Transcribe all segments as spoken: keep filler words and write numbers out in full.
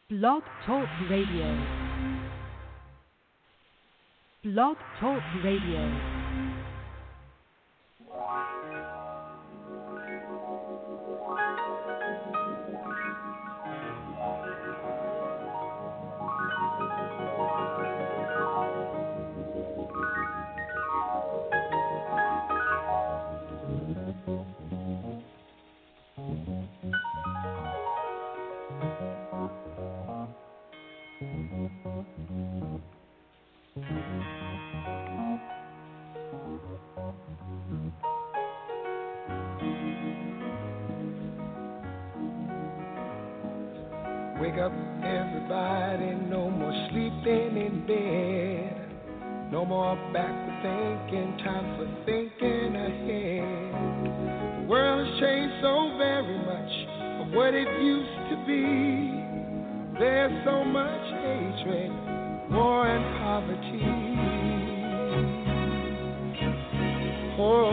Blog Talk Radio. Blog Talk Radio. Wake up, everybody, no more sleeping in bed. No more backward thinking, time for thinking ahead. The world has changed so very much from what it used to be. There's so much hatred, war and poverty. Oh,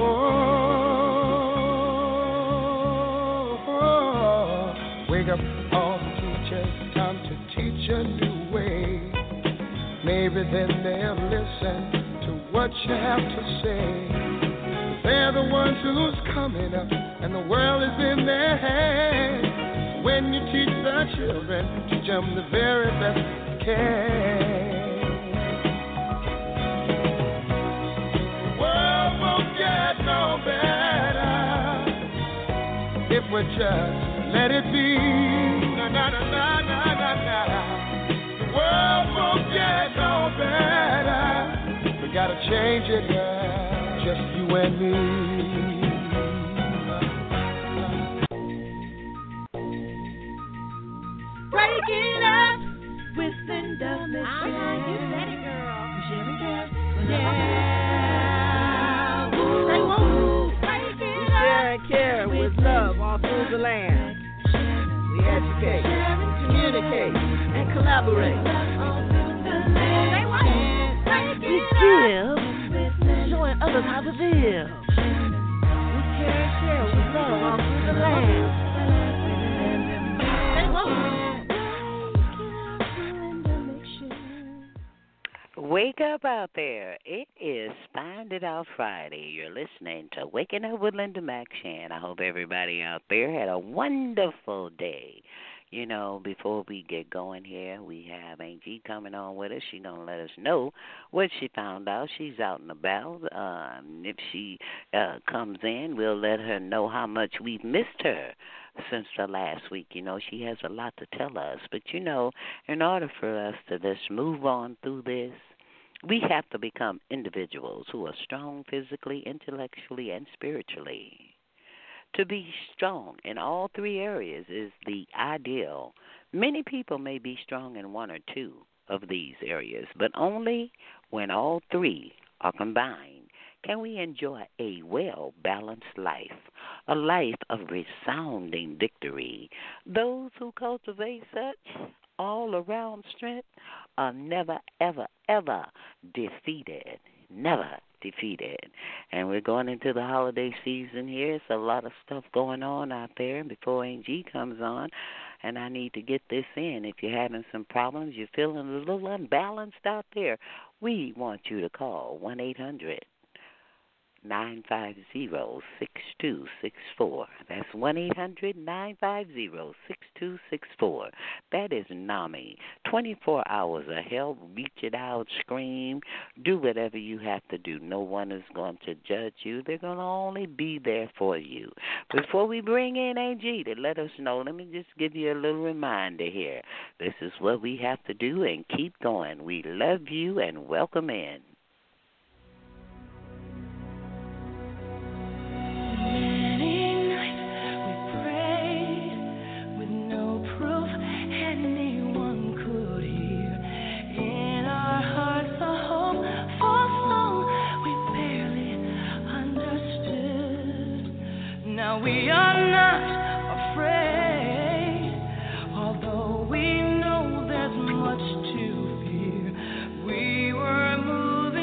oh, oh. Wake up, all the teachers, time to teach a new way. Maybe then they'll listen to what you have to say. They're the ones who's coming up, and the world is in their hands. When you teach the children, teach them the very best you can. The world won't get no better if we just let it be. Na na na na na na na. The world won't get no better. We gotta change it, girl, just you and me. Break it up with Linda Mitchell. Ah, you said it, girl. Sherry girl. Yeah. Say woo. Break it up. Share and care with love all through the land. We educate, communicate, and collaborate. We give, showing others how to live. We care and share with love all through the land. Wake up out there. It is Find It Out Friday. You're listening to Waking Up with Linda McShan. I hope everybody out there had a wonderful day. You know, before we get going here, we have Angie coming on with us. She's going to let us know what she found out. She's out and about. Um, if she uh, comes in, we'll let her know how much we've missed her since the last week. You know, she has a lot to tell us. But, you know, in order for us to just move on through this, we have to become individuals who are strong physically, intellectually, and spiritually. To be strong in all three areas is the ideal. Many people may be strong in one or two of these areas, but only when all three are combined can we enjoy a well-balanced life, a life of resounding victory. Those who cultivate such all-around strength are never, ever, ever defeated. Never defeated. And we're going into the holiday season here. It's a lot of stuff going on out there. And before Angie comes on, and I need to get this in, if you're having some problems, you're feeling a little unbalanced out there, we want you to call one eight hundred nine five zero six two six four. That's one eight hundred nine five zero six two six four. That is NAMI. twenty-four hours of help. Reach it out, scream, do whatever you have to do. No one is going to judge you. They're going to only be there for you. Before we bring in Angie to let us know, let me just give you a little reminder here. This is what we have to do, and keep going. We love you and welcome in. We are not afraid, although we know there's much to fear. We were moved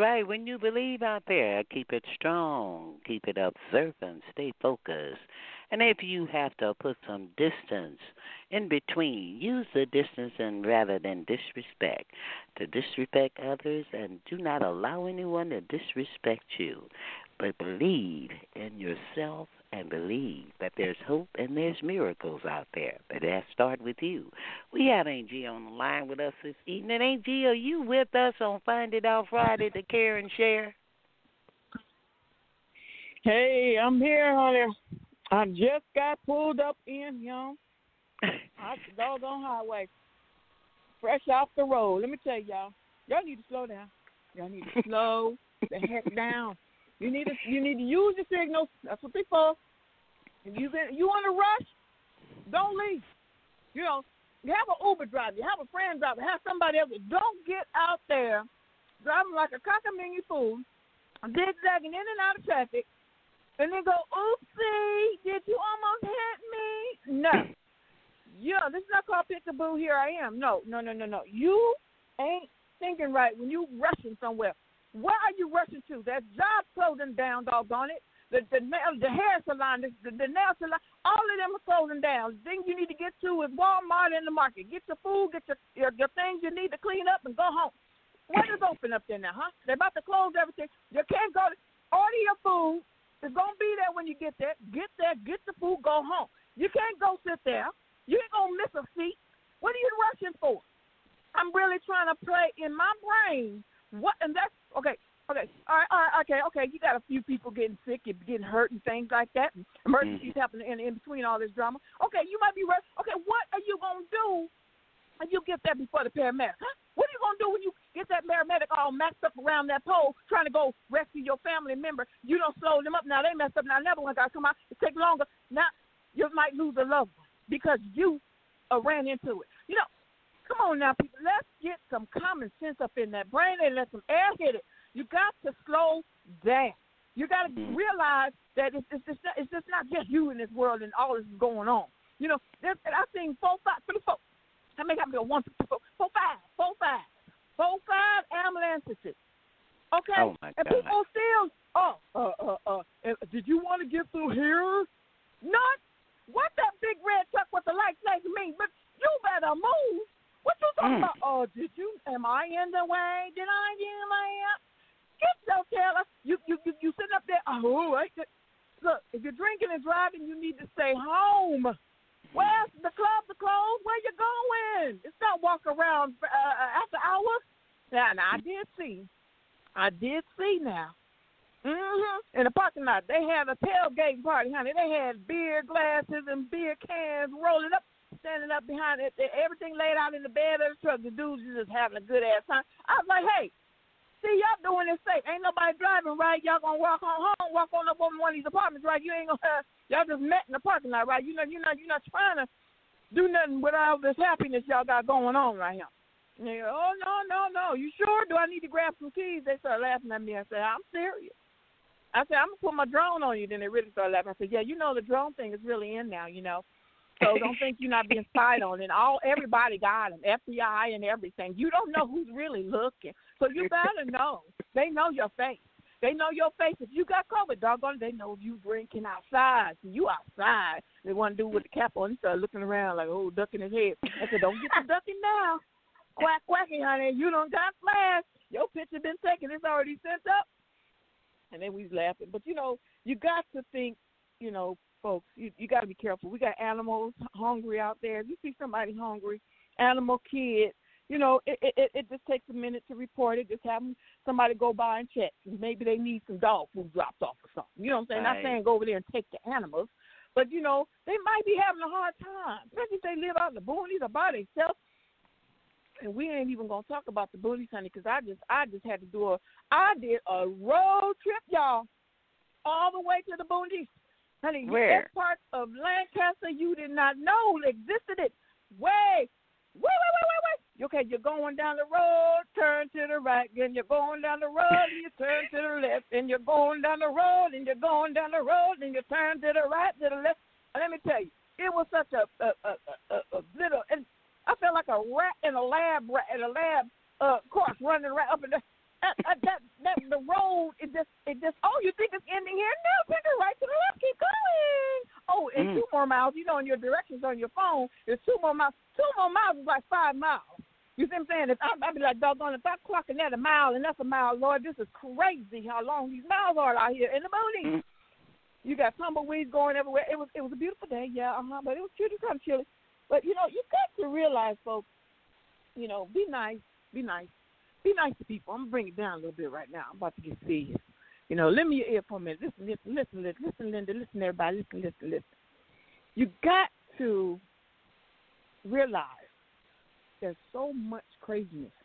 right. When you believe out there, keep it strong, keep it observant, stay focused. And if you have to put some distance in between, use the distance and rather than disrespect, to disrespect others, and do not allow anyone to disrespect you. But believe in yourself and believe that there's hope and there's miracles out there. But that start with you. We have Angie on the line with us this evening. Angie, are you with us on Find It Out Friday to care and share? Hey, I'm here, honey. I just got pulled up in, you know, off the doggone highway, fresh off the road. Let me tell y'all, y'all need to slow down. Y'all need to slow the heck down. You need to you need to use your signals. That's what they for. If you been you on a rush, don't leave. You know, you have an Uber driver, you have a friend driver, have somebody else. Don't get out there driving like a cockamamie fool, zigzagging in and out of traffic. And then go, oopsie, did you almost hit me? No. Yeah, this is not called peekaboo, here I am. No, no, no, no, no. You ain't thinking right when you rushing somewhere. Where are you rushing to? That job closing down, doggone it. The the, nail, the hair salon, the, the, the nail salon, all of them are closing down. The thing you need to get to is Walmart in the market. Get your food, get your, your, your things you need to clean up and go home. What is open up there now, huh? They're about to close everything. You can't go to, order your food. It's going to be there when you get there. Get there, get the food, go home. You can't go sit there. You ain't going to miss a seat. What are you rushing for? I'm really trying to play in my brain. What? And that's, okay, okay, all right, all right, okay, okay. You got a few people getting sick, getting hurt and things like that. And emergencies mm-hmm. happening in, in between all this drama. Okay, you might be rushing. Okay, what are you going to do when you get there before the paramedics? Huh? What are you going to do when you get that paramedic all maxed up around that pole trying to go rescue your family member? You don't slow them up. Now they messed up. Now another one got to come out. It take longer. Now you might lose a loved one because you uh, ran into it. You know, come on now, people. Let's get some common sense up in that brain and let some air hit it. You got to slow down. You got to realize that it's, it's, just not, it's just not just you in this world and all this is going on. You know, and I seen four, five, three, four. I make up four, one, two, four, four, five, four, five, four, five ambulances. Okay, oh my and God. people still. Oh, uh, uh, uh. And did you want to get through here? Not. What that big red truck with the lights like me? But you better move. What you talking mm. about? Oh, did you? Am I in the way? Did I get in my way? Get your Taylor. You, you, you, you sitting up there. Oh, I, look. If you're drinking and driving, you need to stay home. Where's the club to close? Where you going? It's not walk around uh, after hours. Now, now, I did see. I did see now. Mm-hmm. In the parking lot, they had a tailgate party, honey. They had beer glasses and beer cans rolling up, standing up behind it. Everything laid out in the bed of the truck. The dudes just having a good ass time. I was like, hey, see, y'all doing this safe. Ain't nobody driving, right? Y'all gonna walk on home, walk on up on one of these apartments, right? You ain't gonna, uh, y'all just met in the parking lot, right? You know, you're not, you're not trying to do nothing with all this happiness y'all got going on right here. And they go, oh, no, no, no. You sure? Do I need to grab some keys? They start laughing at me. I said, I'm serious. I said, I'm going to put my drone on you. Then they really started laughing. I said, yeah, you know, the drone thing is really in now, you know. So don't think you're not being spied on. And all everybody got them, F B I and everything. You don't know who's really looking. So you better know. They know your face. They know your face. If you got COVID, doggone, they know if you drinking outside. So you outside. They want to do with the cap on. He started looking around like, oh, ducking his head. I said, don't get to ducking now. Quack, quacking, honey. You don't got flash. Your picture been taken. It's already sent up. And then we was laughing. But, you know, you got to think, you know, folks, you, you got to be careful. We got animals hungry out there. If you see somebody hungry, animal, kid, you know, it, it, it just takes a minute to report it. Just have somebody go by and check. Maybe they need some dog food dropped off or something. You know what I'm saying? Right. Not saying go over there and take the animals. But, you know, they might be having a hard time, especially if they live out in the boonies or by themselves. And we ain't even gonna talk about the boonies, honey, because I just, I just had to do a, I did a road trip, y'all, all the way to the boonies, honey. Where? That part of Lancaster you did not know existed. It way, wait, wait, wait, wait, wait. Okay, you're going down the road, turn to the right, and you're going down the road, and you turn to the left, and you're going down the road, and you're going down the road, and you turn to the right, to the left. And let me tell you, it was such a, a, a, a, a little. And I felt like a rat in a lab, rat in a lab uh, course running right up and down. uh, uh, that that the road it just it just oh you think it's ending here? No, take it right to the left. Keep going. Oh, and mm. two more miles. You know, in your directions on your phone, there's two more miles. Two more miles is like five miles. You see what I'm saying? If I, I'd be like, doggone, if I'm clocking at a mile and that's a mile, Lord, this is crazy how long these miles are out here in the morning. Mm. You got tumbleweeds going everywhere. It was it was a beautiful day, yeah, uh-huh, but it was pretty kind of chilly. But, you know, you got to realize, folks, you know, be nice, be nice. Be nice to people. I'm going to bring it down a little bit right now. I'm about to get serious. You know, lend me your ear for a minute. Listen, listen, listen, listen, listen, Linda. Listen, everybody. Listen, listen, listen. You got to realize there's so much craziness,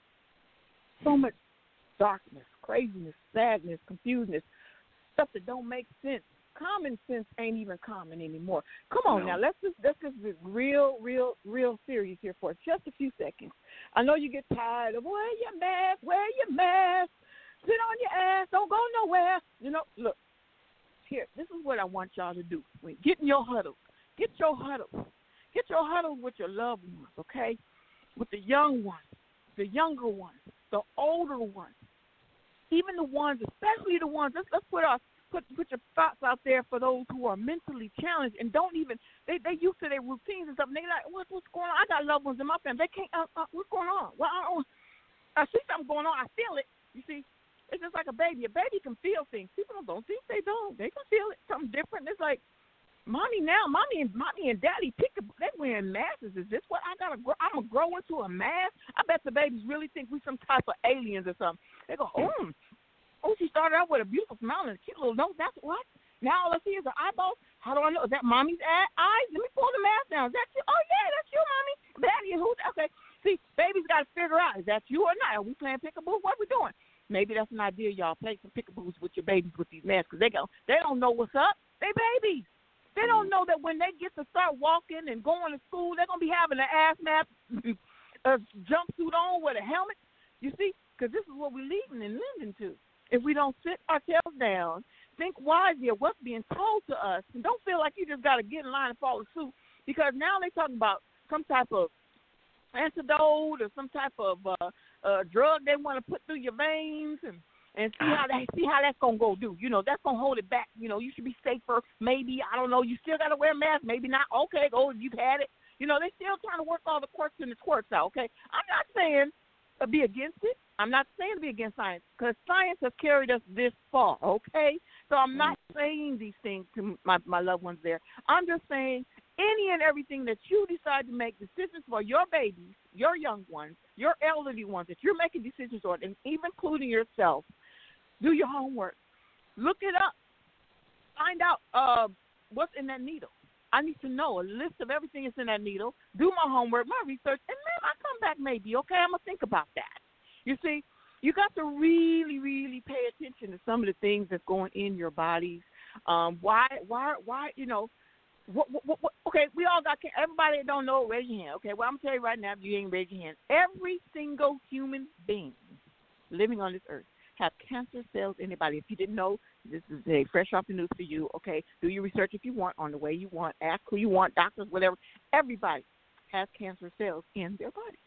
so much darkness, craziness, sadness, confusedness, stuff that don't make sense. Common sense ain't even common anymore. Come on no. now, let's just let's just be real, real, real serious here for just a few seconds. I know you get tired of wear your mask, wear your mask, sit on your ass, don't go nowhere. You know, look, here, this is what I want y'all to do. Get in your huddle. Get your huddle. Get your huddle with your loved ones, okay? With the young ones, the younger ones, the older ones, even the ones, especially the ones. Let's let's put our Put put your thoughts out there for those who are mentally challenged and don't even they they used to their routines and stuff. And they like what's what's going on? I got loved ones in my family. They can't. Uh, uh, what's going on? Well, I, don't, I see something going on. I feel it. You see, it's just like a baby. A baby can feel things. People don't think they don't. They can feel it. Something different. It's like, mommy now, mommy and mommy and daddy pick. A, they wearing masks. Is this what I gotta grow? I'm gonna grow into a mask? I bet the babies really think we some type of aliens or something. They go, oh. Oh, she started out with a beautiful smile and a cute little nose. That's what? Now all I see is her eyeballs. How do I know? Is that mommy's eyes? Let me pull the mask down. Is that you? Oh, yeah, that's you, mommy. Daddy, who's okay. See, babies got to figure out, is that you or not? Are we playing peekaboo? What are we doing? Maybe that's an idea, y'all. Play some peekaboos with your babies with these masks because they, go, they don't know what's up. They babies. They don't know that when they get to start walking and going to school, they're going to be having an ass mask, a jumpsuit on with a helmet. You see? Because this is what we're leading and lending to. If we don't sit ourselves down, think wisely of what's being told to us, and don't feel like you just got to get in line and follow suit, because now they're talking about some type of antidote or some type of uh, uh, drug they want to put through your veins and, and see how that see how that's gonna go do. You know, that's gonna hold it back. You know, you should be safer. Maybe I don't know. You still got to wear a mask. Maybe not. Okay, go. You've had it. You know, they're still trying to work all the quirks and the twerks out. Okay, I'm not saying uh, be against it. I'm not saying to be against science because science has carried us this far, okay? So I'm not saying these things to my, my loved ones there. I'm just saying any and everything that you decide to make decisions for your babies, your young ones, your elderly ones that you're making decisions on, and even including yourself, do your homework. Look it up. Find out uh, what's in that needle. I need to know a list of everything that's in that needle, do my homework, my research, and then I'll come back maybe, okay? I'm going to think about that. You see, you got to really, really pay attention to some of the things that's going in your bodies. Um, why, why, why? You know, what, what, what, okay, we all got. Everybody that don't know, raise your hand. Okay, well, I'm gonna tell you right now, if you ain't raise your hand, every single human being living on this earth have cancer cells in their body. If you didn't know, this is a fresh off the news for you. Okay, do your research if you want, on the way you want, ask who you want, doctors, whatever. Everybody has cancer cells in their body.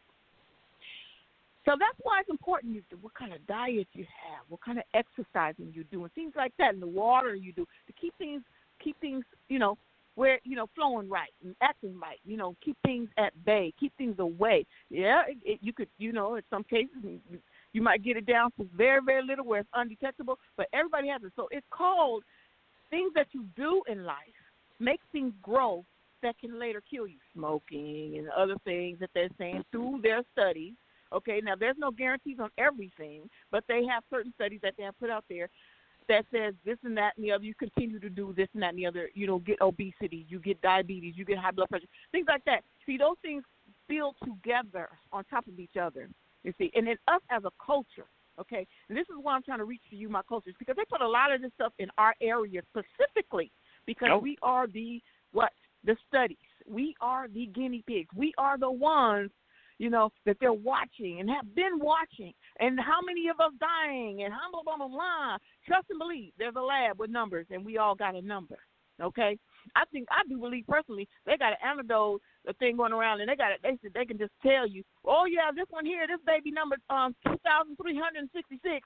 So that's why it's important you do what kind of diet you have, what kind of exercising you do, and things like that, and the water you do to keep things, keep things, you know, where you know flowing right and acting right. You know, keep things at bay, keep things away. Yeah, it, it, you could, you know, in some cases you might get it down to very, very little where it's undetectable, but everybody has it. So it's called things that you do in life make things grow that can later kill you. Smoking and other things that they're saying through their studies. Okay, now there's no guarantees on everything, but they have certain studies that they have put out there that says this and that and the other. You continue to do this and that and the other. You know, get obesity, you get diabetes, you get high blood pressure, things like that. See, those things build together on top of each other, you see. And then us as a culture, okay, and this is why I'm trying to reach to you, my cultures, because they put a lot of this stuff in our area specifically because oh. we are the, what, the studies. We are the guinea pigs. We are the ones, you know, that they're watching and have been watching, and how many of us dying, and how blah, blah, blah, blah. Trust and believe. There's a lab with numbers, and we all got a number, okay? I think, I do believe personally, they got an antidote, the thing going around, and they got it. They said they can just tell you, oh, yeah, this one here, this baby number um, two thousand three hundred sixty-six,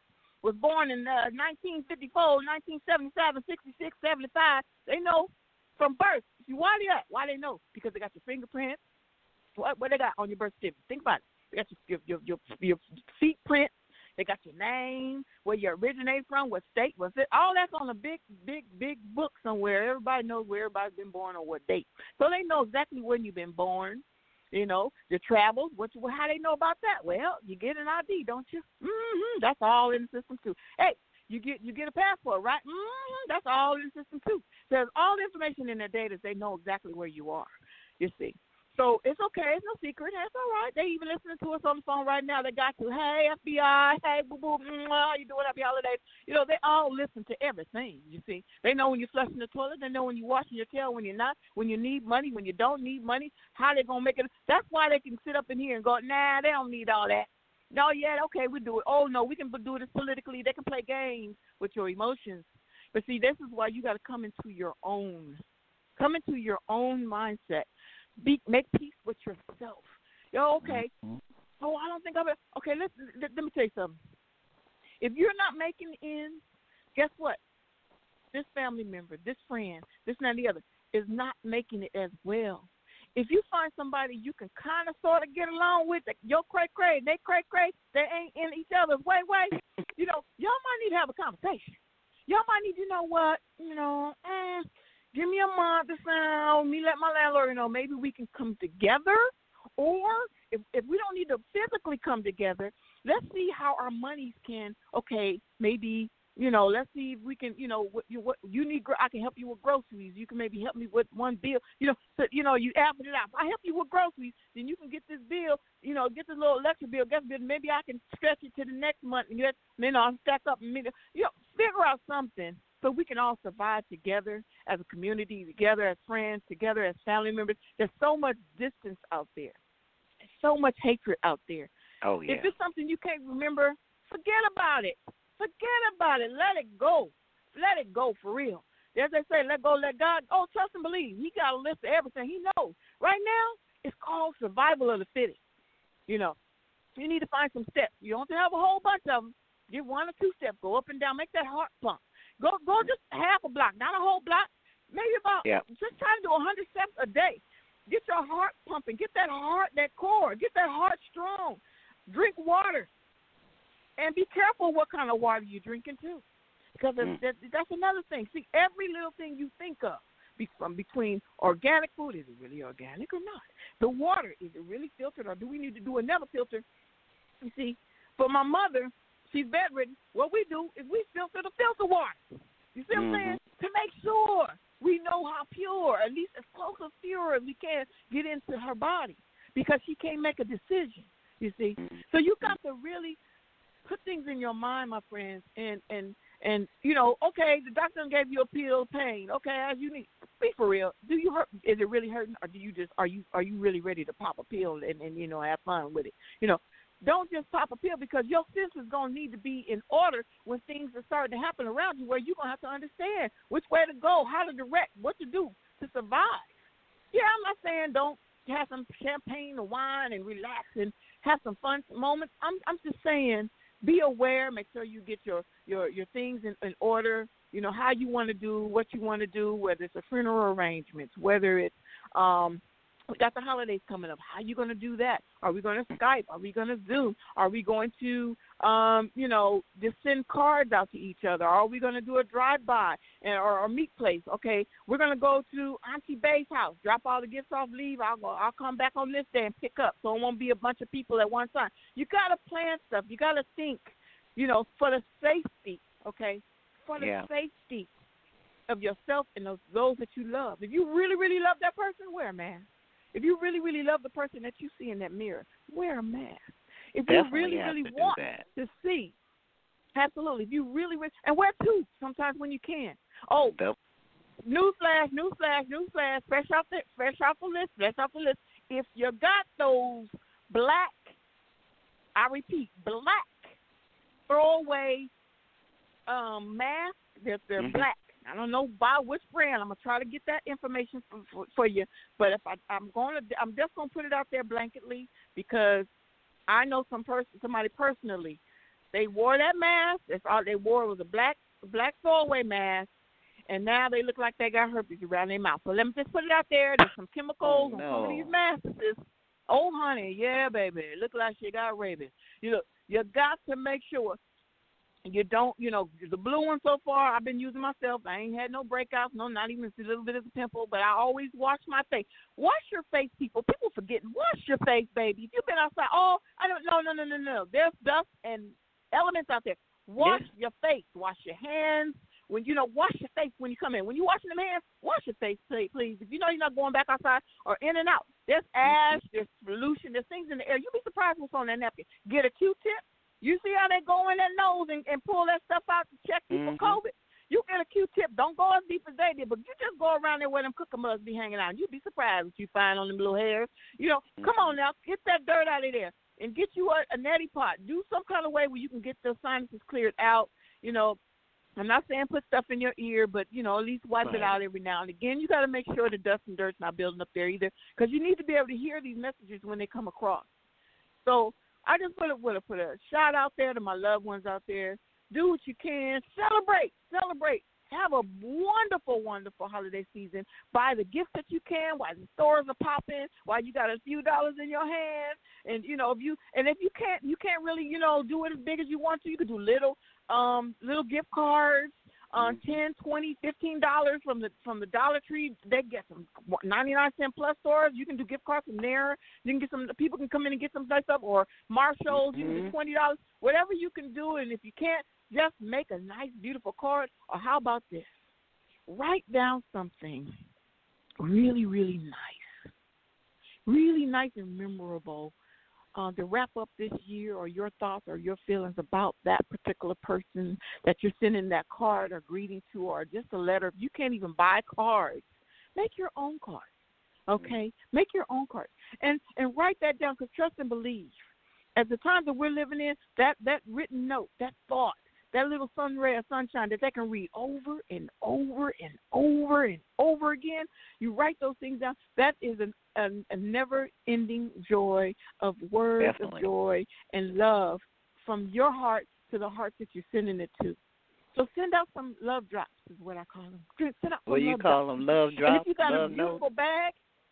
was born in uh, nineteen fifty-four, nineteen seventy-seven, sixty-six, seventy-five. They know from birth. Why they that? Why they know? Because they got your fingerprints. What what they got on your birth certificate? Think about it. They got your your your, your feet print. They got your name, where you originated from, what state was it. All that's on a big, big, big book somewhere. Everybody knows where everybody's been born on what date. So they know exactly when you've been born. You know, the travels, what you, how they know about that? Well, you get an I D, don't you? Mm-hmm. That's all in the system, too. Hey, you get you get a passport, right? Mm-hmm. That's all in the system, too. There's all the information in their data. They know exactly where you are, you see. So it's okay. It's no secret. That's all right. They even listening to us on the phone right now. They got to, hey, F B I, hey, boo-boo, how you doing? Happy holidays. You know, they all listen to everything, you see. They know when you're flushing the toilet. They know when you're washing your tail, when you're not, when you need money, when you don't need money, how they're going to make it. That's why they can sit up in here and go, nah, they don't need all that. No, yeah, okay, we do it. Oh, no, we can do this politically. They can play games with your emotions. But, see, this is why you got to come into your own. Come into your own mindset. Be, make peace with yourself. Yo, okay. Mm-hmm. Oh, I don't think I'm. Okay, let's, let, let me tell you something. If you're not making in, guess what? This family member, this friend, this and the other is not making it as well. If you find somebody you can kind of sort of get along with, yo, cray cray, they cray cray, they ain't in each other's way way. You know, y'all might need to have a conversation. Y'all might need to know what, you know. Eh, Give me a month or so. Me let my landlord know. Maybe we can come together. Or if if we don't need to physically come together, let's see how our monies can, okay, maybe, you know, let's see if we can, you know, what you what you need. I can help you with groceries. You can maybe help me with one bill. You know, so, you know, you average it out. If I help you with groceries, then you can get this bill, you know, get this little electric bill, gas bill. Maybe I can stretch it to the next month and get, you know, stack up and, you know, figure out something. So we can all survive together as a community, together as friends, together as family members. There's so much distance out there. There's so much hatred out there. Oh, yeah. If it's something you can't remember, forget about it. Forget about it. Let it go. Let it go for real. As they say, let go, let God. Oh, trust and believe. He got a list of everything. He knows. Right now, it's called survival of the fittest. You know, you need to find some steps. You don't have to have a whole bunch of them. Get one or two steps. Go up and down. Make that heart pump. Go go just half a block, not a whole block. Maybe about, yeah. Just try to do one hundred steps a day. Get your heart pumping. Get that heart, that core. Get that heart strong. Drink water. And be careful what kind of water you're drinking, too. Because mm. that, that's another thing. See, every little thing you think of, be, from between organic food, is it really organic or not? The water, is it really filtered, or do we need to do another filter? You see, for my mother, she's bedridden. What we do is we filter the filter water. You see what mm-hmm. I'm saying? To make sure we know how pure, at least as close as pure as we can, get into her body, because she can't make a decision, you see. Mm-hmm. So you got to really put things in your mind, my friends, and, and, and you know, okay, the doctor gave you a pill of pain. Okay, as you need, be for real. Do you hurt? Is it really hurting, or do you just are you are you really ready to pop a pill and, and you know have fun with it? You know. Don't just pop a pill, because your senses going to need to be in order when things are starting to happen around you, where you're going to have to understand which way to go, how to direct, what to do to survive. Yeah, I'm not saying don't have some champagne or wine and relax and have some fun moments. I'm I'm just saying be aware, make sure you get your, your, your things in, in order, you know, how you want to do, what you want to do, whether it's a funeral arrangements, whether it's um, – we got the holidays coming up. How are you going to do that? Are we going to Skype? Are we going to Zoom? Are we going to, um, you know, just send cards out to each other? Are we going to do a drive-by and, or a meet place? Okay, we're going to go to Auntie Bay's house, drop all the gifts off, leave. I'll go. I'll come back on this day and pick up, so it won't be a bunch of people at one time. You got to plan stuff. You got to think, you know, for the safety, okay, for the yeah. safety of yourself and those, those that you love. If you really, really love that person, wear a mask. If you really, really love the person that you see in that mirror, wear a mask. If Definitely you really, really want to see, absolutely. If you really, really, and wear two sometimes when you can. Oh, Yep. newsflash, newsflash, newsflash, fresh off the, fresh off the list, fresh off the list. If you got those black, I repeat, black throwaway um, masks, they're, they're mm-hmm. black. I don't know by which brand. I'm gonna try to get that information for, for, for you. But if I, I'm going to, I'm just gonna put it out there blanketly, because I know some person, somebody personally They wore that mask. That's all they wore was a black black throwaway mask, and now they look like they got herpes around their mouth. So let me just put it out there. There's some chemicals oh, no. on some of these masks. Oh, honey, yeah, baby. It look like she got rabies. You know, you got to make sure you don't, you know, the blue one so far I've been using myself. I ain't had no breakouts, no, not even a little bit of a pimple, but I always wash my face. Wash your face, people. People forgetting. Wash your face, baby. If you've been outside, oh, I don't, no, no, no, no, no. There's dust and elements out there. Wash yeah. your face. Wash your hands. When you know, wash your face when you come in. When you're washing them hands, wash your face, please. If you know you're not going back outside or in and out, there's ash, there's pollution, there's things in the air. You'll be surprised what's on that napkin. Get a Q-tip. You see how they go in that nose and, and pull that stuff out to check people mm-hmm. COVID? You get a Q-tip. Don't go as deep as they did, but you just go around there where them cooker mugs be hanging out. You'll be surprised what you find on them little hairs. You know, mm-hmm. come on now, get that dirt out of there and get you a, a neti pot. Do some kind of way where you can get the sinuses cleared out. You know, I'm not saying put stuff in your ear, but, you know, at least wipe right. it out every now and again. You got to make sure the dust and dirt's not building up there either, because you need to be able to hear these messages when they come across. So I just want to put a shout out there to my loved ones out there. Do what you can. Celebrate. Celebrate. Have a wonderful, wonderful holiday season. Buy the gifts that you can while the stores are popping, while you got a few dollars in your hand. And, you know, if you and if you can't you can't really, you know, do it as big as you want to, you could do little um little gift cards, uh, mm-hmm. ten, twenty, fifteen dollars from the from the Dollar Tree. They get some ninety-nine cent plus stores. You can do gift cards from there. You can get some people can come in and get some nice stuff, or Marshalls, mm-hmm. you can do twenty dollars. Whatever you can do, and if you can't, just make a nice, beautiful card. Or how about this? Write down something really, really nice, really nice and memorable uh, to wrap up this year, or your thoughts or your feelings about that particular person that you're sending that card or greeting to, or just a letter. If you can't even buy cards, make your own cards, okay? Make your own cards. And, and write that down, because trust and believe. At the time that we're living in, that, that written note, that thought, that little sun ray of sunshine that they can read over and over and over and over again, you write those things down. That is an, an, a never-ending joy of words Definitely. of joy and love from your heart to the heart that you're sending it to. So send out some love drops is what I call them. Send out some What do you love call drops. them? Love drops? And if you got love a beautiful notes? bag,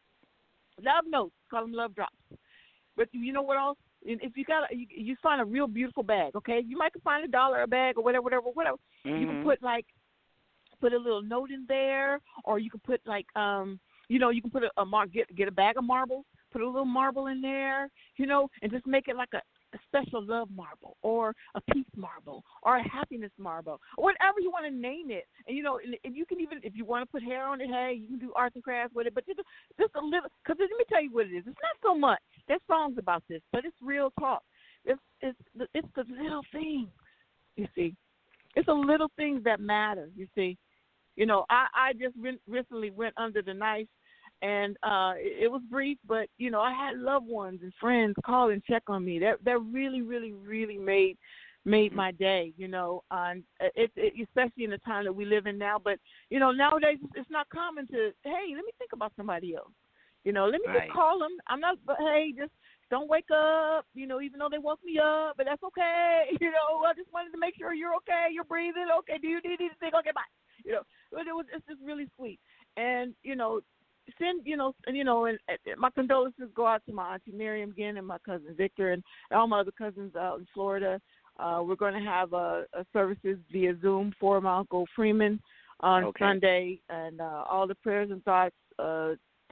love notes, call them love drops. But you know what else? If you got, a, you, you find a real beautiful bag, okay? You might find a dollar a bag or whatever, whatever, whatever. Mm-hmm. You can put like, put a little note in there, or you can put like, um, you know, you can put a, a mar- get get a bag of marbles, put a little marble in there, you know, and just make it like a, a special love marble, or a peace marble, or a happiness marble, or whatever you want to name it. And you know, if you can even, if you want to put hair on it, hey, you can do arts and crafts with it. But just, just a little, because let me tell you what it is. It's not so much. There's songs about this, but it's real talk. It's it's the, it's the little things, you see. It's the little things that matter, you see. You know, I, I just re- recently went under the knife, and uh, it, it was brief, but, you know, I had loved ones and friends call and check on me. That that really, really, really made made my day, you know, uh, it, it, especially in the time that we live in now. But, you know, nowadays it's not common to, hey, let me think about somebody else. You know, let me right. just call them. I'm not, but hey, just don't wake up, you know, even though they woke me up, but that's okay. You know, I just wanted to make sure you're okay, you're breathing, okay, do you need anything? Okay, bye. You know, but it was, it's just really sweet. And, you know, send, you know, and, you know, and, and my condolences go out to my Auntie Miriam again and my cousin Victor and all my other cousins out in Florida. Uh, we're going to have a, a services via Zoom for my Uncle Freeman on okay. Sunday, and uh, all the prayers and thoughts uh,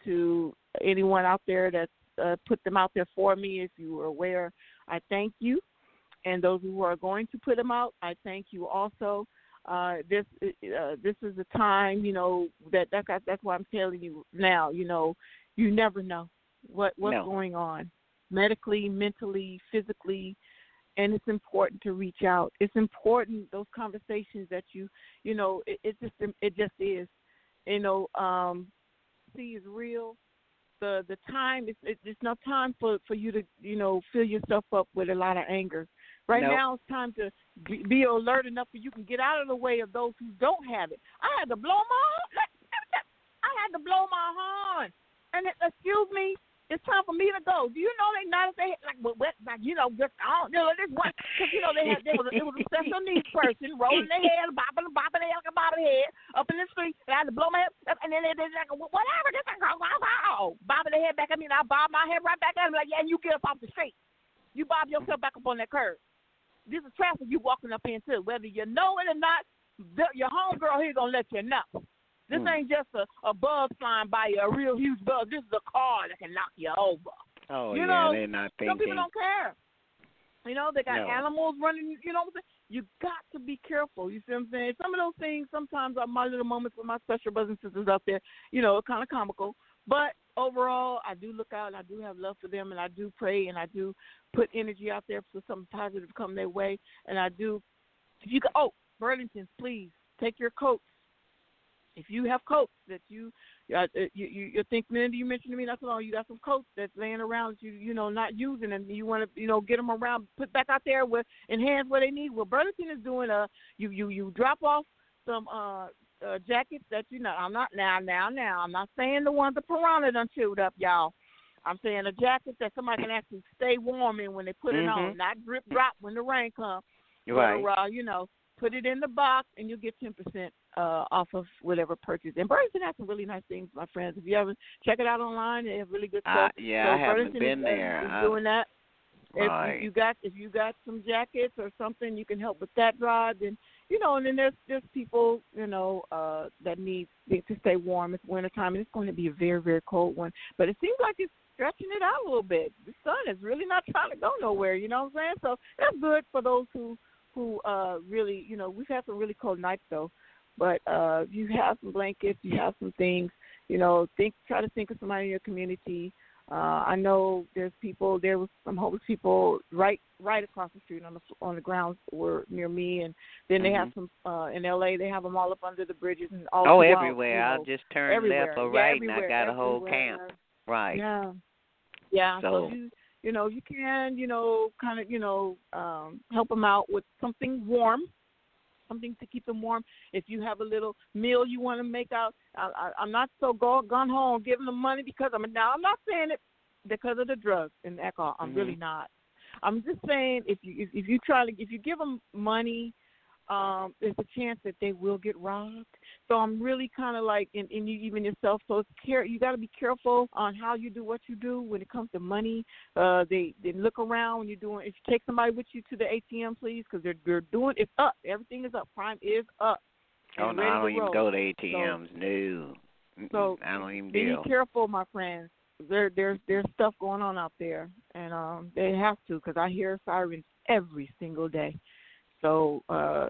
to anyone out there that uh, put them out there for me. If you were aware, I thank you. And those who are going to put them out, I thank you also. Uh, this uh, this is a time, you know, that, that that's why I'm telling you now, you know, you never know what what's no. going on medically, mentally, physically, and it's important to reach out. It's important, those conversations that you, you know, it, it just it just is, you know, um, see is real. The the time, it's, it's no time for, for you to, you know, fill yourself up with a lot of anger. Right nope. now it's time to be, be alert enough so you can get out of the way of those who don't have it. I had to blow my horn. I had to blow my horn. And it, excuse me, it's time for me to go. Do you know they not they like what like you know just I don't you know this one because you know they had there was a, it was a special needs person rolling their head, bopping bopping their head, bopping their head up in the street, and I had to blow my head up, and then they they like whatever this thing go wow bobbing their head back at me, and I bob my head right back at them like yeah, and you get up off the street, you bob yourself back up on that curb. This is traffic you walking up into, whether you know it or not. The, your homegirl here gonna let you know. This mm. ain't just a, a bug flying by you, a real huge bug. This is a car that can knock you over. Oh, you yeah, know, they're not thinking. Some people don't care. You know, they got no. animals running, you know what I'm saying? You got to be careful. You see what I'm saying? Some of those things sometimes are my little moments with my special brothers and sisters out there, you know, kind of comical. But overall, I do look out, and I do have love for them, and I do pray, and I do put energy out there for something positive to come their way. And I do, if you go, oh, Burlington, please, take your coats. If you have coats that you, uh, you, you, you think, Linda, you mentioned to me, that's all. You got some coats that's laying around that you, you know, not using, and you want to, you know, get them around, put back out there with, in hands where they need. Well, Burlington is doing a, you, you, you drop off some uh, uh, jackets that you know. I'm not now, now, now. I'm not saying the ones the piranha done chewed up, y'all. I'm saying a jacket that somebody can actually stay warm in when they put mm-hmm. it on, not drip drop when the rain comes. Right. Or, uh, you know, put it in the box, and you'll get ten percent uh, off of whatever purchase. And Burlington has some really nice things, my friends. If you haven't, check it out online. They have really good stuff. Uh, yeah, so I haven't Burlington been is, there. Is I, doing that. Right. If you got if you got some jackets or something, you can help with that drive. And you know, and then there's there's people you know uh, that need to stay warm. It's wintertime, and it's going to be a very very cold one. But it seems like it's stretching it out a little bit. The sun is really not trying to go nowhere. You know what I'm saying? So that's good for those who. who uh, really, you know, we've had some really cold nights, though. But uh, you have some blankets, you have some things, you know, think, try to think of somebody in your community. Uh, I know there's people, there was some homeless people right right across the street on the on the grounds were near me. And then mm-hmm. they have some, uh, in L A, they have them all up under the bridges. and all Oh, throughout, everywhere. You know, I'll just turn everywhere. left or yeah, right, and I got a whole everywhere. camp. Right. Yeah. Yeah, So, so you, you know, you can, you know, kind of, you know, um, help them out with something warm, something to keep them warm. If you have a little meal you want to make out, I, I, I'm not so go, gone home giving them money because I'm, now I'm not saying it because of the drugs and alcohol. I'm mm-hmm. really not. I'm just saying if you, if, if you try to, if you give them money, um, there's a chance that they will get robbed. So I'm really kind of like, and, and you even yourself, so it's care, you got to be careful on how you do what you do when it comes to money. Uh, they, they look around when you're doing, if you take somebody with you to the A T M, please, because they're, they're doing, it's up. Everything is up. Crime is up. Oh, no, I don't even go to A T Ms. So, no. So I don't even be deal. careful, my friends. There, there's, there's stuff going on out there, and um, they have to, because I hear sirens every single day. So, uh,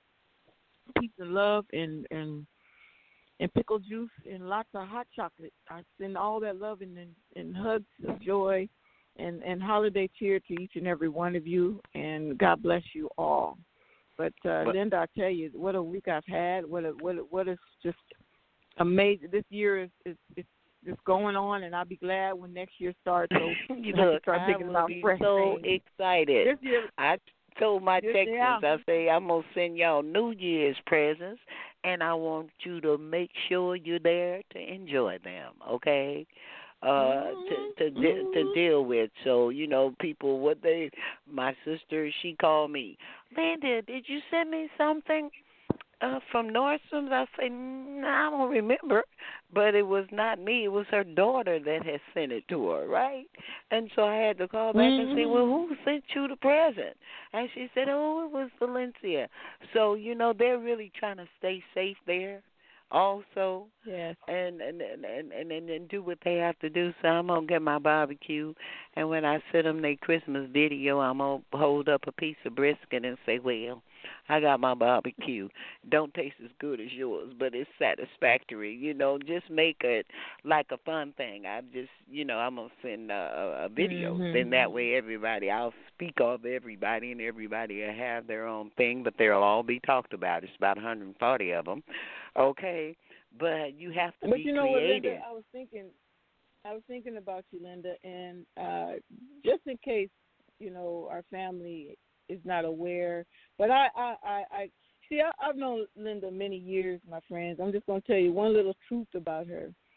peace and love and, and and pickle juice and lots of hot chocolate. I send all that love and, and, and hugs of joy and, and holiday cheer to each and every one of you, and God bless you all. But, uh, but Linda, I tell you, what a week I've had. What a, what a, what is just amazing. This year is is, is just going on, and I'll be glad when next year starts. So you know, look, start I thinking will about be fresh so things. excited. This year, I told my this, Texans, yeah. I say, I'm going to send y'all New Year's presents, and I want you to make sure you're there to enjoy them, okay? Uh, mm-hmm. to to de- to deal with. So, you know, people, what they, my sister, she called me, Linda, did you send me something uh, from Nordstrom's? I say, no, I don't remember, but it was not me. It was her daughter that had sent it to her, right? And so I had to call back mm-hmm. and say, well, who sent you the present? And she said, oh, it was Valencia. So, you know, they're really trying to stay safe there also, yes, and and, and and and and do what they have to do. So I'm gonna get my barbecue, and when I send them their Christmas video, I'm gonna hold up a piece of brisket and say, "Well, I got my barbecue. Don't taste as good as yours, but it's satisfactory." You know, just make it like a fun thing. I just, you know, I'm gonna send a, a video. Mm-hmm. Then that way, everybody, I'll speak of everybody, and everybody will have their own thing, but they'll all be talked about. It's about one hundred forty of them. Okay, but you have to but be you know creative. what, Linda, I was thinking, I was thinking about you, Linda, and uh, just in case, you know, our family is not aware, but I, I, I, I see, I, I've known Linda many years, my friends. I'm just going to tell you one little truth about her.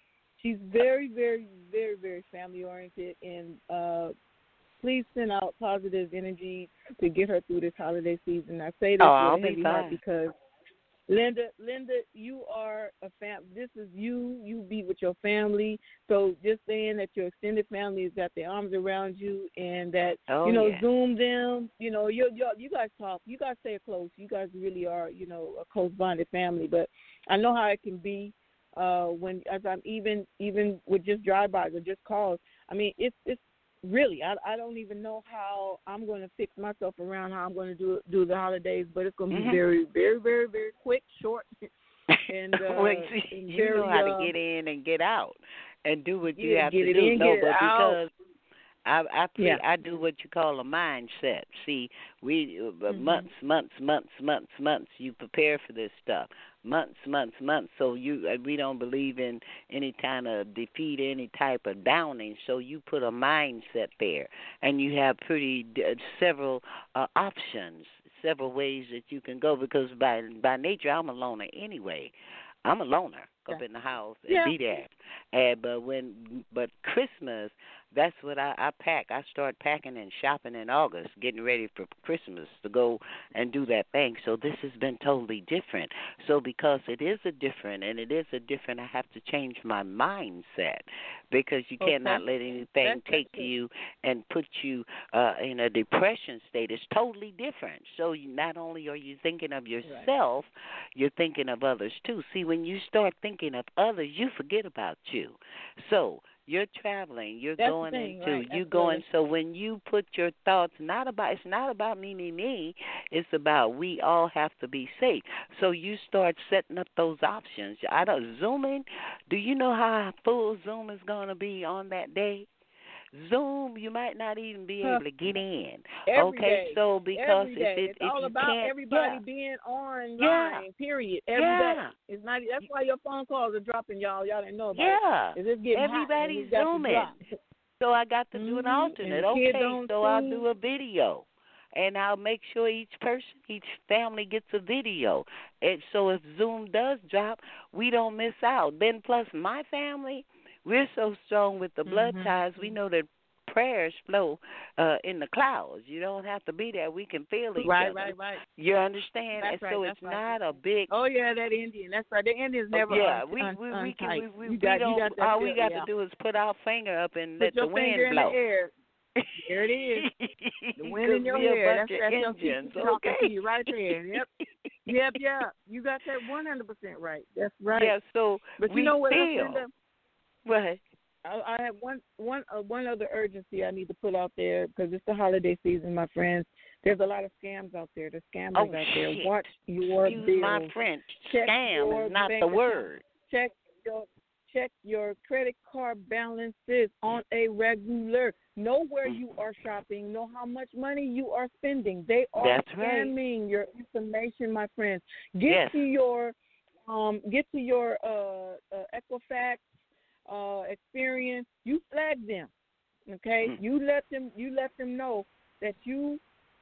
she's very, very, very, very family oriented, and uh, please send out positive energy to get her through this holiday season. I say this Oh, I'll with a be heavy heart fine. because Linda, Linda, you are a fam. This is you. You be with your family. So just saying that your extended family has got their arms around you, and that Oh, you know yeah. Zoom them. You know, you you you guys talk. You guys stay close. You guys really are, you know, a close bonded family. But I know how it can be uh, when, as I'm even even with just drive-bys or just calls. I mean, it's it's really, I I don't even know how I'm going to fix myself around how I'm going to do do the holidays, but it's going to be Mhm. very, very, very, very quick, short, and uh, well, you, see, and you very, know how uh, to get in and get out, and do what you yeah, have get to it do. in, No, get it but out. because I I pre, Yeah. I do what you call a mindset. See, we uh, Mhm. months, months, months, months, months. You prepare for this stuff. Months, months, months. So you uh, we don't believe in any kind of defeat, any type of downing. So you put a mindset there, and you have pretty uh, several uh, options, several ways that you can go. Because by by nature, I'm a loner anyway. I'm a loner up Yeah. in the house and Yeah. be there. And but when but Christmas, that's what I, I pack. I start packing and shopping in August, getting ready for Christmas to go and do that thing. So this has been totally different. So because it is a different and it is a different, I have to change my mindset because you Okay. cannot let anything That's- take that's it. you and put you uh, in a depression state. It's totally different. So you, not only are you thinking of yourself, you're thinking of others too. See, when you start thinking of others, you forget about you. So you're traveling, you're That's the going thing, into, right, you absolutely. going. So when you put your thoughts, not about, it's not about me, me, me. It's about we all have to be safe. So you start setting up those options. I don't zooming. Do you know how full Zoom is going to be on that day? Zoom, you might not even be Huh. able to get in. Every okay, day. so because Every if day. it It's if all you about can't, everybody yeah, being online. Yeah. Period. Every day. yeah, It's not. That's why your phone calls are dropping, y'all. Y'all didn't know about yeah. it. Is it getting hot and Everybody's it's got to zooming. drop. So I got to do an Mhm. alternate. And the kids Okay, on so I'll Zoom. do a video. And I'll make sure each person, each family gets a video. And so if Zoom does drop, we don't miss out. Then plus my family, we're so strong with the blood Mhm. ties, we know that prayers flow uh, in the clouds. You don't have to be there. We can feel each Right, other. right, right. You understand? That's and right, so that's it's right. not a big Oh yeah, that Indian. That's right. The Indians never yeah, un- we un- we we untight. can we, we, you we got, don't you got that all feel, we got yeah. to do is put our finger up and Put let your the wind finger in blow. the air. There it is. The wind in 'Cause your we a hair. bunch That's of that's your Indians, people talking okay? to you right there. Yep. Yep, yep. You got that one hundred percent right. That's right. Yeah, so But we you know what else, feel. Linda? Right. I, I have one one uh, one other urgency I need to put out there because it's the holiday season, my friends. There's a lot of scams out there. There's scammers Oh, out there. shit. Watch your Excuse bills. my French. Check Scam your is not bank the account. word. Check your check your credit card balances on a regular. Know where you are shopping. Know how much money you are spending. They are That's right. scamming your information, my friends. Get Yes. to your um get to your uh, uh Equifax uh experience. You flag them. Okay? Mm. You let them you let them know that you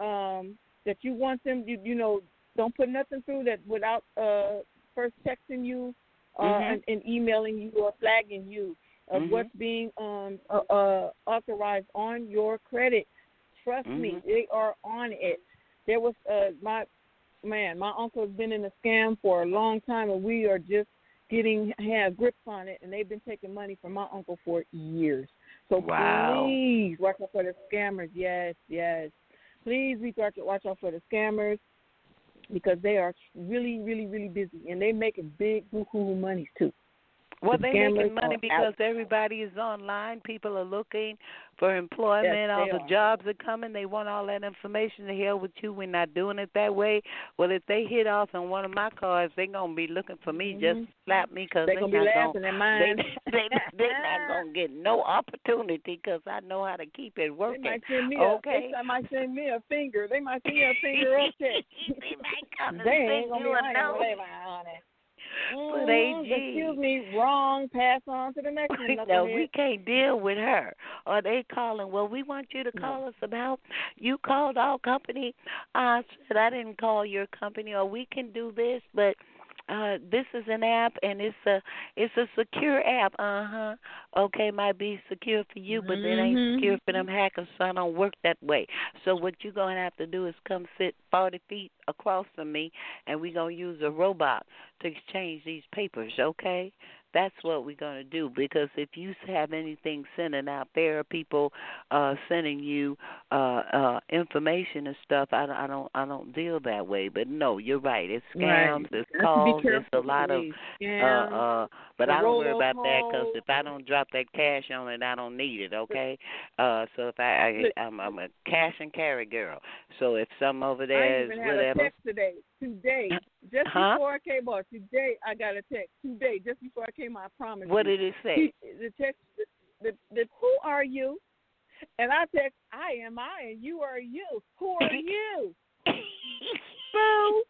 um that you want them you you know don't put nothing through that without uh first texting you uh Mhm. and, and emailing you or flagging you of Mhm. what's being um uh, uh authorized on your credit. Trust me, Mhm. they are on it. There was uh my man, my uncle has been in a scam for a long time and we are just getting have grips on it and they've been taking money from my uncle for years. So Wow. please watch out for the scammers. Yes, yes. Please be watch watch out for the scammers because they are really, really, really busy and they making big buku monies too. Well, The they're scammers making money are because out. everybody is online. People are looking for employment. Yes, all they the are. jobs are coming. They want all that information. To hell with you. We're not doing it that way. Well, if they hit off on one of my cars, they're going to be looking for me Mhm. just to slap me because They're they gonna be not laughing gonna, at mine. they, they, they're not going to get no opportunity because I know how to keep it They working. might send me Okay? a they might send me a finger. They might send me a finger up check. They might come and They send ain't gonna you be a lying. note. They lying on it. But Mhm. A G. Excuse me, wrong. Pass on to the next one. No, knucklehead. we can't deal with her. Or they calling, well, we want you to call No. us about, you called our company. I said, I didn't call your company, or we can do this, but Uh, this is an app, and it's a it's a secure app. Uh huh. Okay, might be secure for you, but it ain't Mm-hmm. secure for them hackers. So I don't work that way. So what you're gonna have to do is come sit forty feet across from me, and we're gonna use a robot to exchange these papers. Okay. That's what we're going to do, because if you have anything sending out there, people uh, sending you uh, uh, information and stuff, I, I don't I don't deal that way. But no, you're right. It's scams, Right. it's Have to be calls, it's a careful, lot of please. uh, Scams, uh, but the I don't worry about that, because robocalls. if I don't drop that cash on it, I don't need it. Okay. Uh, so if I, I I'm, I'm a cash and carry girl. So if some over I there is even had whatever. a text today. Today, just Huh? before I came on. Today, I got a text. Today, just before I came on. I promise What you. did it say? He, the text, the, the, the, who are you? And I text, I am I, and you are you. Who are you? Boo!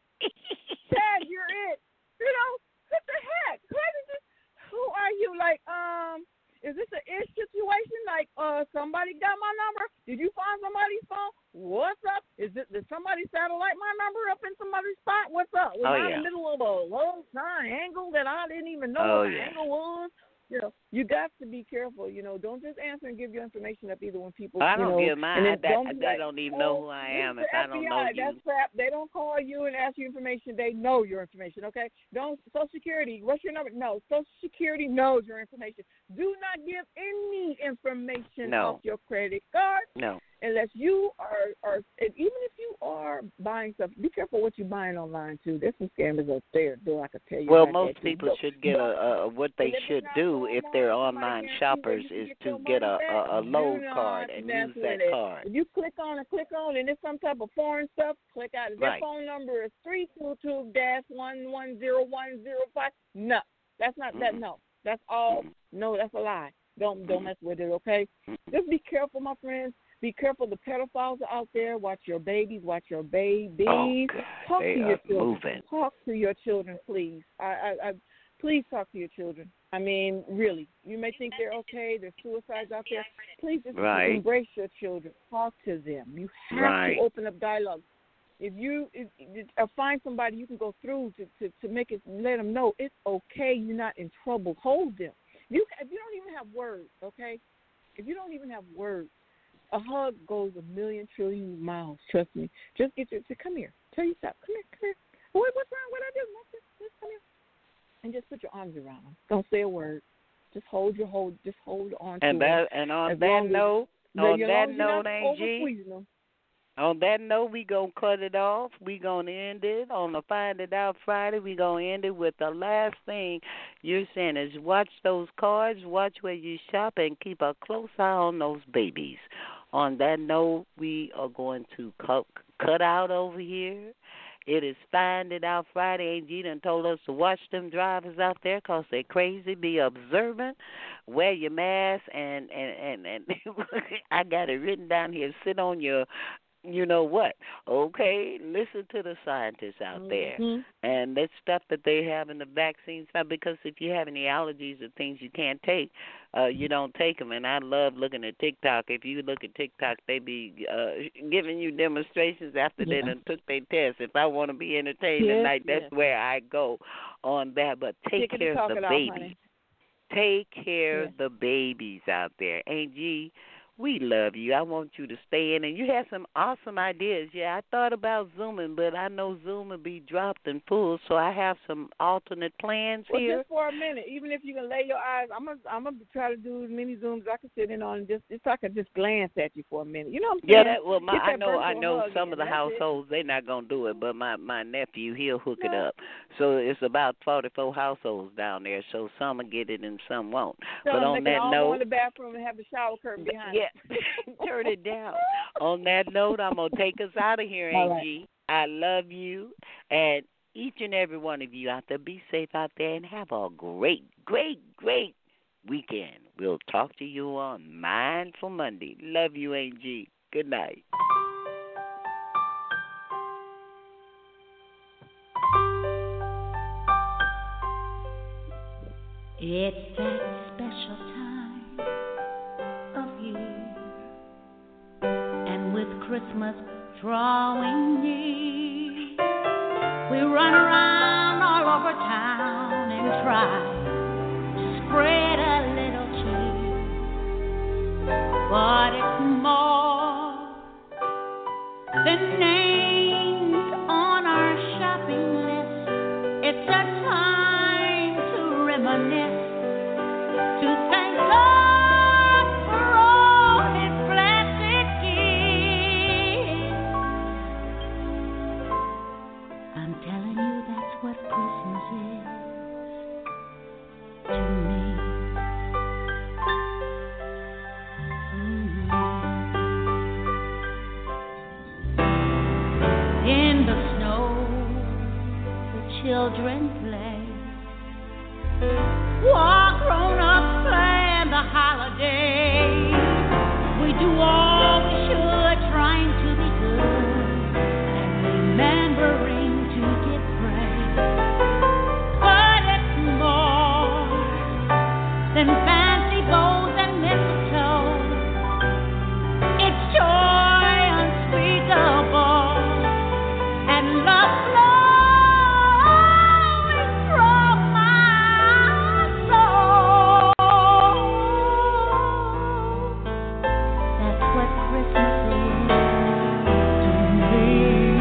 Chad, you're it. You know, what the heck? What is this? Who are you? Like, um, is this an ish situation? Like, uh, somebody got my number? Did you find somebody's phone? What's up? Is it did somebody satellite my number up in somebody's spot? What's up? Was Oh, I yeah. in the middle of a low triangle that I didn't even know Oh, what the yeah. angle was? You know, you got to be careful. You know, don't just answer and give your information up either when people. I you don't know, give mine. and I, then that, don't be they like, don't even oh, know who I this am is if the I don't F B I. know you. That's crap. They don't call you and ask you information. They know your information. Okay. Don't Social Security. What's your number? No. Social Security knows your information. Do not give any information No. off your credit card. No. Unless you are, are, and even if you are buying stuff, be careful what you're buying online too. There's some scammers out there, though I could tell you. Well, about most that, too. people So, should get a, a what they and if should it's not do if Walmart, they're somebody online guarantee shoppers where you is can to your get money a, back, a, a do load not card and mess use with that it. card. If you click on and click on and it's some type of foreign stuff, click out. If their Right. phone number is three two two dash one one zero one zero five, no, that's not that. Mm-mm. No, that's all. Mm-mm. No, that's a lie. Don't don't mess with it. Okay, Mm-mm. just be careful, my friends. Be careful. The pedophiles are out there. Watch your babies. Watch your babies. Oh, God. Talk They to are your children. moving. Talk to your children, please. I, I, I, please talk to your children. I mean, really. You may think they're okay. There's suicides out there. Please just Right. embrace your children. Talk to them. You have Right. to open up dialogue. If you if, if, or find somebody you can go through to, to, to make it, let them know it's okay. You're not in trouble. Hold them. You if you don't even have words, okay? If you don't even have words, a hug goes a million trillion miles. Trust me. Just get your. Say, come here. Tell you stop. Come here. Come here. What, what's wrong? What I do? Nothing. Just come here. And just put your arms around them. Don't say a word. Just hold your hold. Just hold on to And them. that and on As that long as- note, As on long that as you're note, not Angie. over-squeezing them. On that note, we gonna cut it off. We gonna end it on the Find It Out Friday. We gonna end it with the last thing you're saying is watch those cards, watch where you shop, and keep a close eye on those babies. On that note, we are going to cut, cut out over here. It is Find It Out Friday. Angie done told us to watch them drivers out there 'cause they're crazy. Be observant. Wear your mask. And, and, and, and I got it written down here. Sit on your, you know what, okay? Listen to the scientists out there. Mm-hmm. And that stuff that they have in the vaccines, because if you have any allergies or things you can't take, uh, you don't take them. And I love looking at TikTok. If you look at TikTok, they be uh, giving you demonstrations after Yeah. they done took their test. If I want to be entertained Yes, tonight, that's yes. where I go on that. But take Take it care and of talk the it out, babies. honey. Take care Yeah. of the babies out there. Angie, we love you. I want you to stay in. And you have some awesome ideas. Yeah, I thought about Zooming, but I know Zoom will be dropped and full, so I have some alternate plans Well, here. just for a minute, even if you can lay your eyes, I'm gonna I'm gonna try to do as many zooms I can sit in on, and just just so I can just glance at you for a minute. You know what I'm Yeah, saying? that, well, my, Get I that know, I virtual know hug some in. of the That's it. households they're not gonna do it, but my my nephew he'll hook it No. up. So it's about forty-four households down there. So some will get it and some won't. So but they on can that all note, go in the bathroom and have the shower curtain behind. yeah, turn it down. On that note, I'm gonna take us out of here, All right. Angie. I love you, and each and every one of you out there, be safe out there and have a great, great, great weekend. We'll talk to you on Mindful Monday. Love you, Angie. Good night. It's that special time of year, and with Christmas drawing near, we run around all over town try to spread a little cheese, but it's more than names on our shopping list. It's a time to reminisce, to thank God for all His blessed gifts. I'm telling you, that's what Christmas is to me. Mm-hmm. In the snow, the children play, while grown-ups plan the holiday. We do all we should, trying to be good and remembering to give praise. But it's more than fancy bows and mistletoe. It's joy unspeakable and love flowing from my soul. That's what Christmas is to me.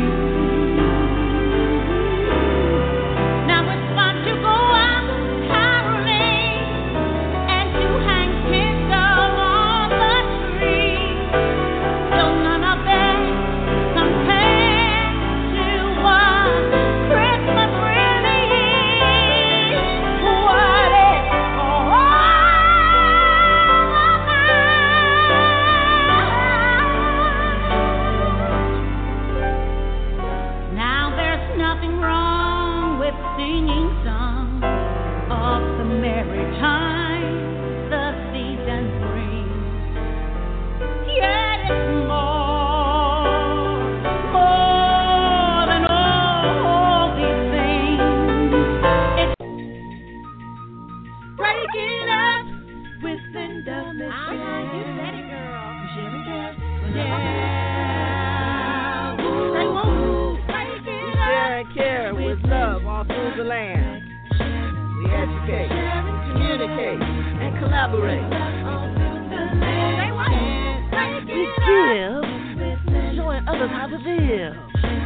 Now it's fun to go out caroling and to hang tinsel on the tree. Still none of that compares to what Christmas really is. What it's all about. Now there's nothing wrong with singing songs of the merry time the season brings. Yet it's more, more than all these things. It's breaking up with Linda Michelle. You said it, girl. Yeah. Say woo. Break We it share up and care with love all through the land. We educate, communicate, and collaborate. Say what? Break We it up. give, showing others how to live.